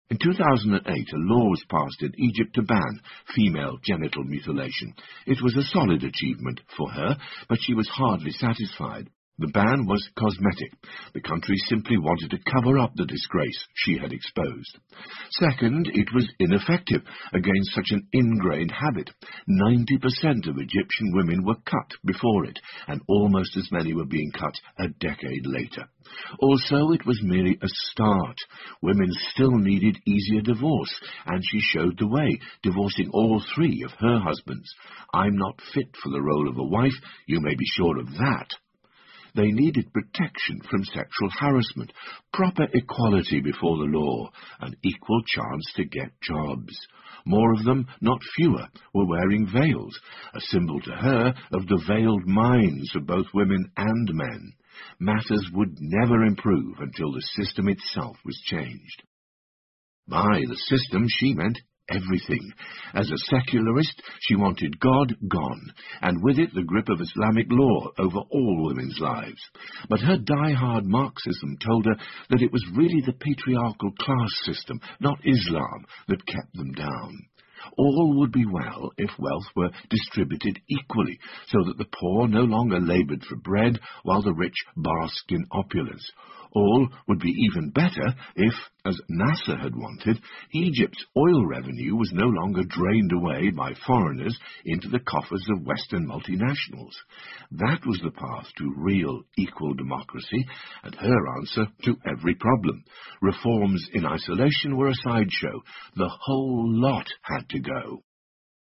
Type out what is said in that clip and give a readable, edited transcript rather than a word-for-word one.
In 2008, a law was passed in Egypt to ban female genital mutilation. It was a solid achievement for her, but she was hardly satisfied. The ban was cosmetic. The country simply wanted to cover up the disgrace she had exposed. Second, it was ineffective against such an ingrained habit. 90% of Egyptian women were cut before it, and almost as many were being cut a decade later. Also, it was merely a start. Women still needed easier divorce, and she showed the way, divorcing all 3 of her husbands. I'm not fit for the role of a wife, you may be sure of that. They needed protection from sexual harassment, proper equality before the law, an equal chance to get jobs. More of them, not fewer, were wearing veils, a symbol to her of the veiled minds of both women and men. Matters would never improve until the system itself was changed. By the system, she meant everything. As a secularist, she wanted God gone, and with it the grip of Islamic law over all women's lives. But her die-hard Marxism told her that it was really the patriarchal class system, not Islam, that kept them down. All would be well if wealth were distributed equally, so that the poor no longer laboured for bread while the rich basked in opulence. All would be even better if, as Nasser had wanted, Egypt's oil revenue was no longer drained away by foreigners into the coffers of Western multinationals. That was the path to real equal democracy, and her answer to every problem. Reforms in isolation were a sideshow. The whole lot had to go.